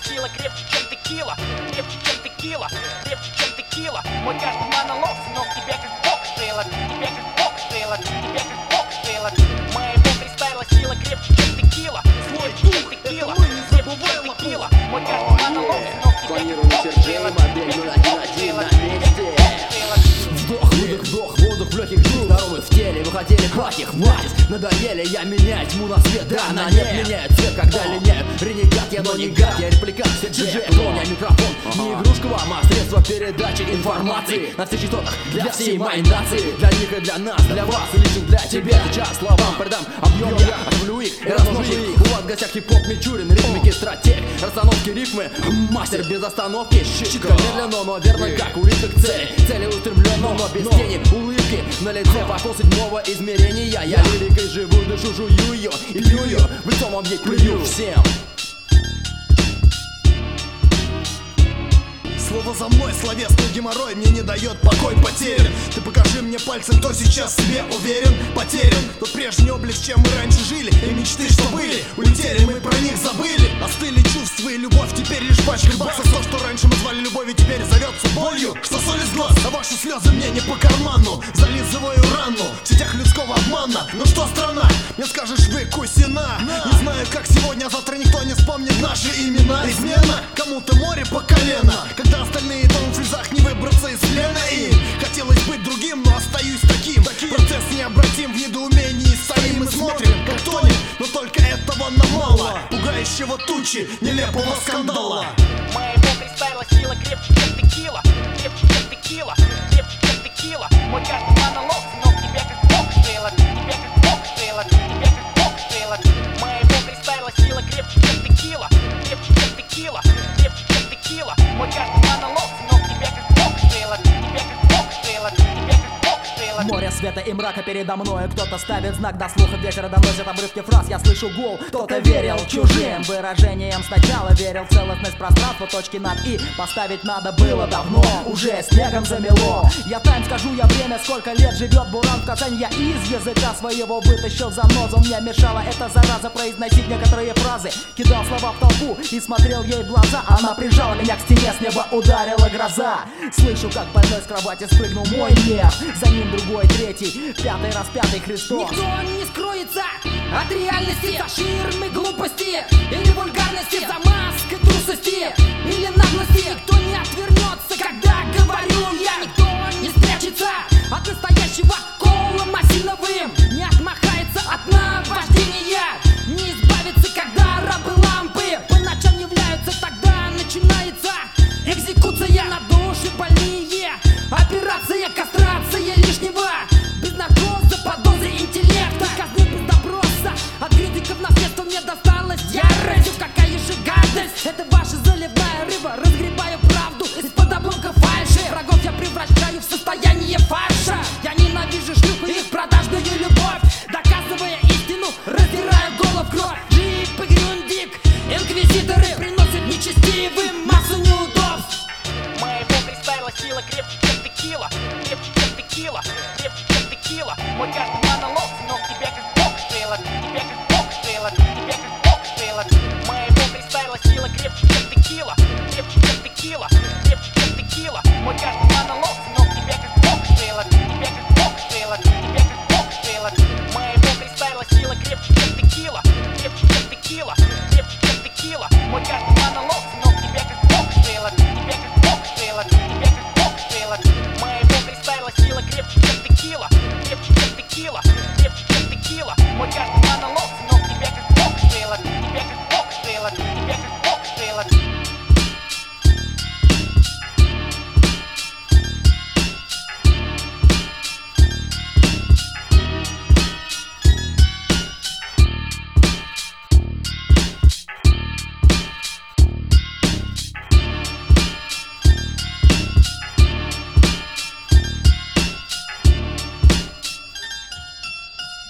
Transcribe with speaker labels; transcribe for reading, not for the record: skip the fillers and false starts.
Speaker 1: сила крепче, чем текила, крепче, чем текила, крепче, чем текила. Мой каждый монолог, сынок, тебя как бог стрелок, тебя как бог стрелок, тебя как бог стрелок. Моего фристайла сила крепче, чем текила, свой дух, текила, крепче, чем текила. Мой каждый монолог, сынок, тебя как бог стрелок, тебя как бог стрелок, тебя как бог стрелок.
Speaker 2: Вдох, выдох, вдох, воздух в легких дух. Здоровы в теле, вы хотели плохих, хватит. Надоели, я меняю тьму на свет. Да, на нет, меняю цвет, когда линяю. Ренегат, я, но не гад, я репликант, все диджей. У меня микрофон, не игрушка вам, а средство передачи информации. На всех частотах, для всей моей нации. Для них и для нас, для вас, и лично для тебя. Сейчас словам придам объем, я отравлю их и размножу их. У вас в гостях хип-хоп Мичурин, ритмики, стратег. Расстановки рифмы, мастер без остановки. Читко, медленно, но верно, как у личных целей. Цели устремленно, но без тени улыбки на лице пошел седьмого измерения. Я лирикой живу, душу жую ее и пью ее, в лицо вам ей плюю всем.
Speaker 3: Слово за мной, словесный геморрой мне не дает покой, потерян. Ты покажи мне пальцем, кто сейчас в себе уверен. Потерян тот прежний облик, чем мы раньше жили. И мечты, что были, улетели, мы про них забыли. Остыли чувства и любовь, теперь лишь в пачках баксов. То, что раньше мы звали любовью, теперь зовется болью. Что соль из глаз, а ваши слезы мне не по карману. Зализываю рану в сетях людского обмана. Ну что, страна, мне скажешь, вы кусина. Не знаю, как сегодня, завтра никто не вспомнит наши имена. Измена, кому-то море по колено, когда остальные там в слезах не выбраться из плена. И хотелось быть другим, но остаюсь таким. Процесс необратим, в недоумении стоим и смотрим, как тонет, но только этого нам мало. Пугающего тучи, нелепого скандала.
Speaker 1: Моего фристайла сила крепче, чем текила, крепче, чем текила, крепче, чем текила. Мой каждый монолог, сынок, тебя как бог стрелок, тебя как бог стрелок, тебя как бог стрелок. Моего фристайла сила крепче, чем текила, крепче, чем текила, крепче, чем текила. Мой каждый монолог, сынок, тебя как бог стрелок, тебя как бог стрелок, тебя как бог стрелок.
Speaker 2: Море света и мрака передо мной. Кто-то ставит знак до слуха, ветер доносит обрывки фраз. Я слышу гул, кто-то верил чужим выражениям. Сначала верил в целостность пространства, точки над «и» поставить надо было давно, уже снегом замело. Я тайм скажу, я время, сколько лет живет буран в Казани. Я из языка своего вытащил занозу. Мне мешала эта зараза произносить некоторые фразы. Кидал слова в толпу и смотрел ей в глаза. Она прижала меня к стене, с неба ударила гроза. Слышу, как больной с кровати спрыгнул мой нерв. За ним другой, третий, пятый распятый Христос.
Speaker 4: Никто не скроется от реальности, за ширмы глупости или вульгарности, за маской трусости или наглости. Никто не отвернется, когда говорю я. Никто не спрячется от настоящего колома силовым, не отмахается от наваждения, не избавится, когда рабы лампы по ночам являются. Тогда начинается экзекуция на души больные, операция, кастрация лишнего, без наркоза, под дозой интеллекта, казны без допроса. От критиков наследство мне досталось ярость. Какая же гадость, это ваша заливная рыба. Разгребаю правду из-под обломка фальши. Врагов я превращаю в состояние фарша. Я ненавижу шлюх и их продажную любовь, доказывая истину, раздирая голову в кровь. Джип и Грюндик, инквизиторы приносят нечестивым массу неудобств.
Speaker 1: Моего фристайла сила крепче, чем текила, крепче, чем текила, крепче, чем текила. Мой каждый монолог, сынок, тебя как бог стрелок, тебя как бог стрелок, тебя как бог стрелок. Моего фристайла сила крепче, чем текила, крепче, чем текила, крепче, чем текила. Мой каждый монолог, сынок, тебя как бог стрелок, тебя как бог стрелок, тебя как бог стрелок. Моего фристайла сила крепче, чем текила, крепче, чем текила, крепче, чем текила. Мой каждый монолог, сынок, тебя как бог стрелок, тебя как бог стрелок, тебя как бог стрелок. Моего фристайла сила крепче, чем текила, крепче, чем текила,